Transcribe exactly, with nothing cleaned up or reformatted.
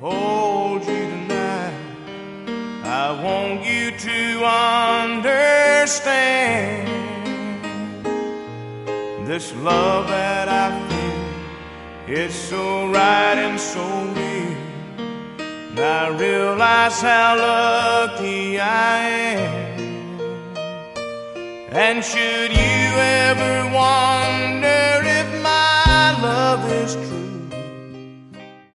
hold you tonight. I want you to understand this love that I feel is so right and so real. I realize how lucky I am. And should you ever wonder